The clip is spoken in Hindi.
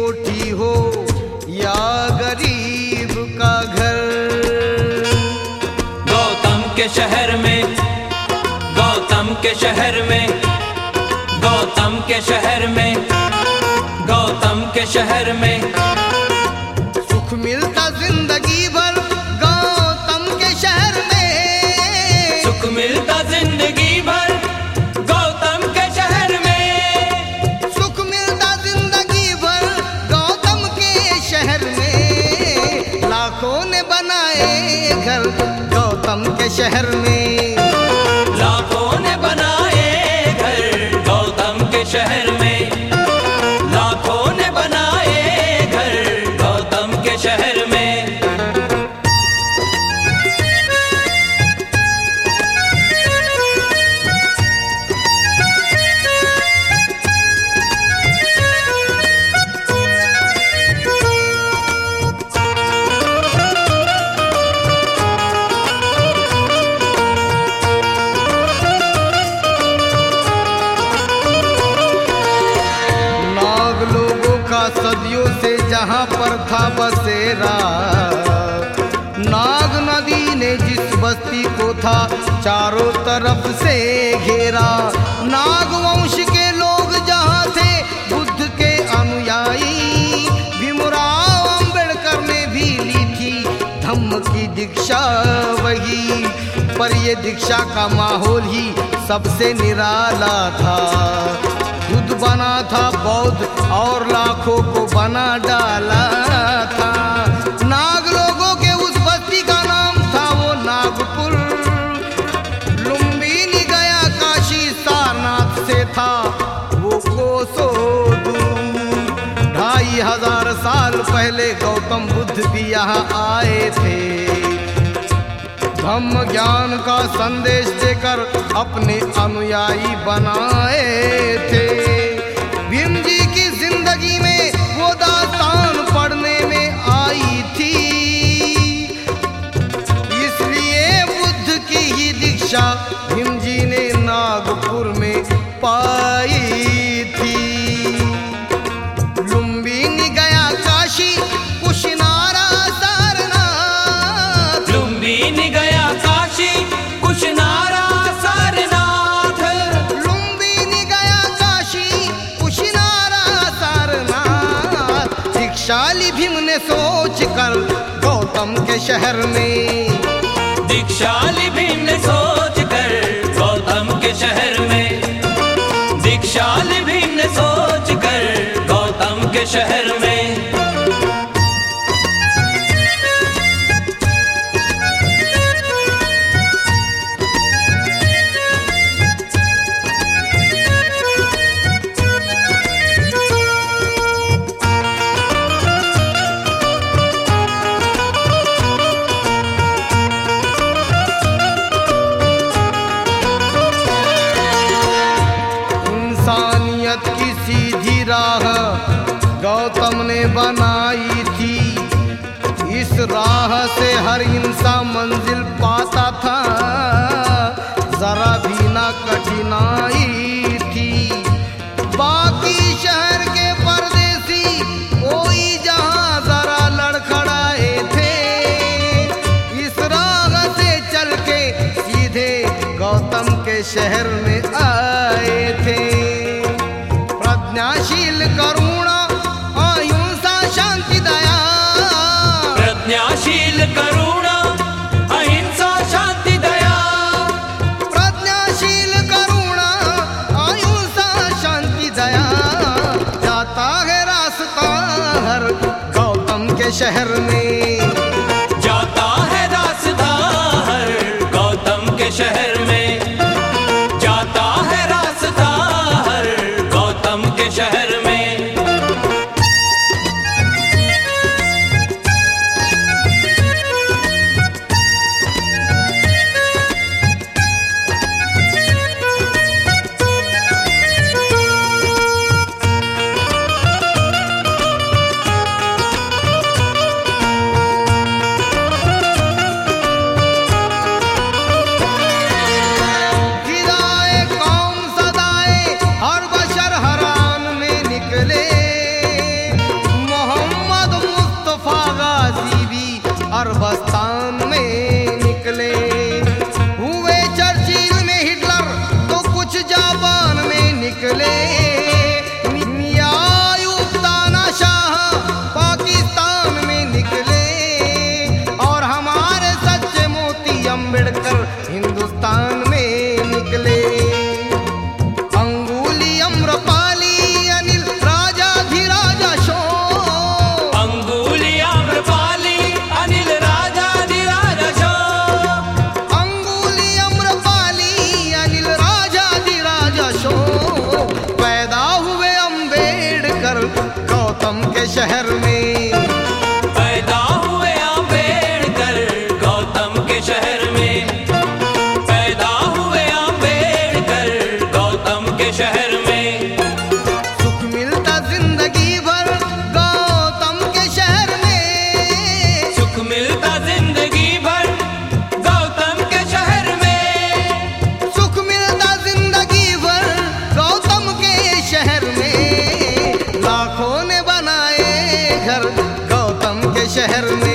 कोठी हो या गरीब का घर। गौतम के शहर में, गौतम के शहर में, गौतम के शहर में, गौतम के शहर में सुख मिलता जिंदगी भर गौतम के शहर में। सुख मिलता जिंदगी भर गौतम के शहर में। सुख मिलता जिंदगी भर गौतम के शहर में। लाखों ने बनाए घर गौतम के शहर में। लाखों ने बनाए घर गौतम के शहर में। लाखों ने बनाए घर गौतम के शहर में। सदियों से जहां पर था बसेरा, नाग नदी ने जिस बस्ती को था चारों तरफ से घेरा। नाग वंश के लोग जहां थे बुद्ध के अनुयायी। भीमराव अंबेडकर ने भी ली थी धम्म की दीक्षा वही, पर ये दीक्षा का माहौल ही सबसे निराला था। खुद बना था बौद्ध और लाखों को बना डाला था। नाग लोगों के उस बस्ती का नाम था वो नागपुर। लुम्बिनी गया काशी सारनाथ से था वो कोसों दूर। 2500 साल पहले गौतम बुद्ध भी यहाँ आए थे। धम्म ज्ञान का संदेश देकर अपने अनुयायी बनाए थे। भीम जी की जिंदगी में वो दास्तान पढ़ने में आई थी, इसलिए बुद्ध की ही दीक्षा भीम जी ने नागपुर में पाई थी। लुम्बिनी गया काशी कुशिनारा सारनाथ। लुम्बिनी गया काशी कुशिनारा सारनाथ। लुम्बिनी गया काशी कुशिनारा सारनाथ। दीक्षाली भीम ने सोच कर गौतम के शहर में। दीक्षाली भीम ने सोच कर गौतम के शहर में। दीक्षाली भीम ने सोच कर गौतम के शहर में। इंसानियत की सीधी राह गौतम ने बनाई थी। इस राह से हर इंसान मंजिल पाता था, जरा भी ना कठिनाई थी। बाकी शहर के परदेसी कोई जहां जरा लड़खड़ाए थे, इस राह से चल के सीधे गौतम के शहर में आए थे। प्रज्ञाशील करुणा अहिंसा शांति दया। प्रज्ञाशील करुणा अहिंसा शांति दया। प्रज्ञाशील करुणा अहिंसा शांति दया। जाता है रास्ता हर गौतम के शहर में। जाता है रास्ता हर गौतम के शहर में। जाता है रास्ता हर गौतम के शहर में। शहर में। पैदा हुए अम्बेडकर गौतम के शहर में, पैदा हुए अम्बेडकर गौतम के शहर में। सुख मिलता जिंदगी भर गौतम के शहर में, सुख मिलता जिंदगी भर गौतम के शहर में, सुख मिलता जिंदगी भर गौतम के शहर में। लाखों ने बनाए घर गौतम के शहर में।